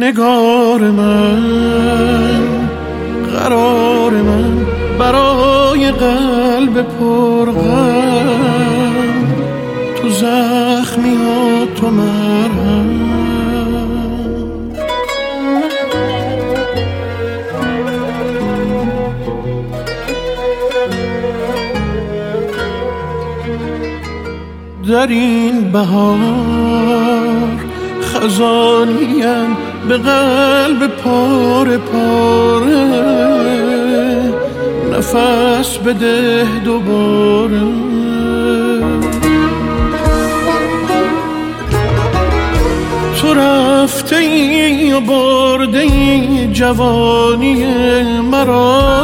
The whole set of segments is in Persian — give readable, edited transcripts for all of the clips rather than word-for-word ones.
نگار من، قرار من، برای قلب پرغم، تو زخمی ها تو مرهم. در این بهار خزانیم به قلب پاره پاره، نفس بده دوباره. تو رفته ای و برده ای جوانی مرا،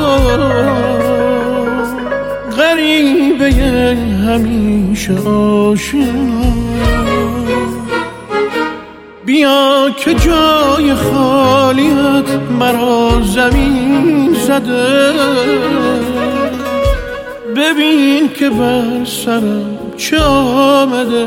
غریبه همیشه آشنا. بیا که جای خالیت مرا زمین زده، ببین که بر سرم چه آمده.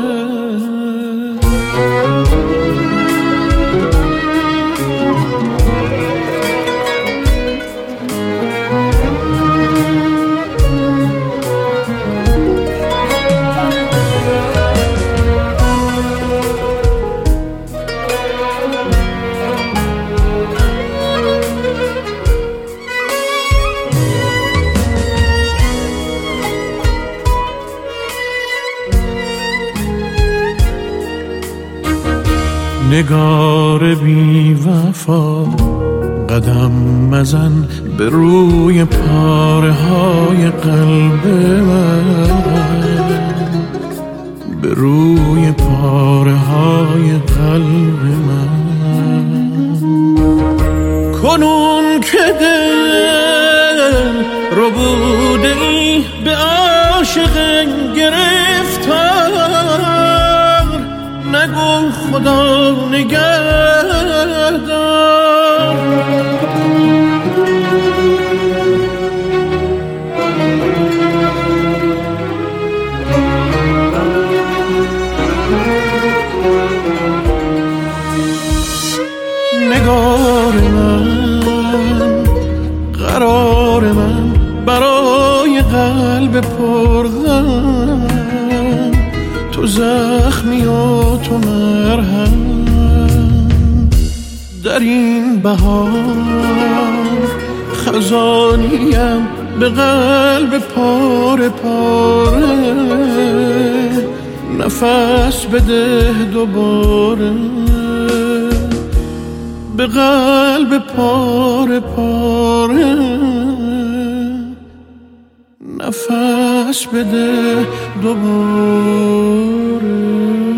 نگار بی وفا، قدم مزن به روی پاره های قلب من، به روی پاره های قلب من. کنون که دل رو بوده ای به عاشق گرفتار، نگو خدا نگهدار. نگار من، قرار من، برای قلب پرغم، تو زخمی و تو مرهم. در این بهار خزانیم به قلب پاره پاره، نفس بده دوباره. به قلب پاره پاره، نفس بده دوباره.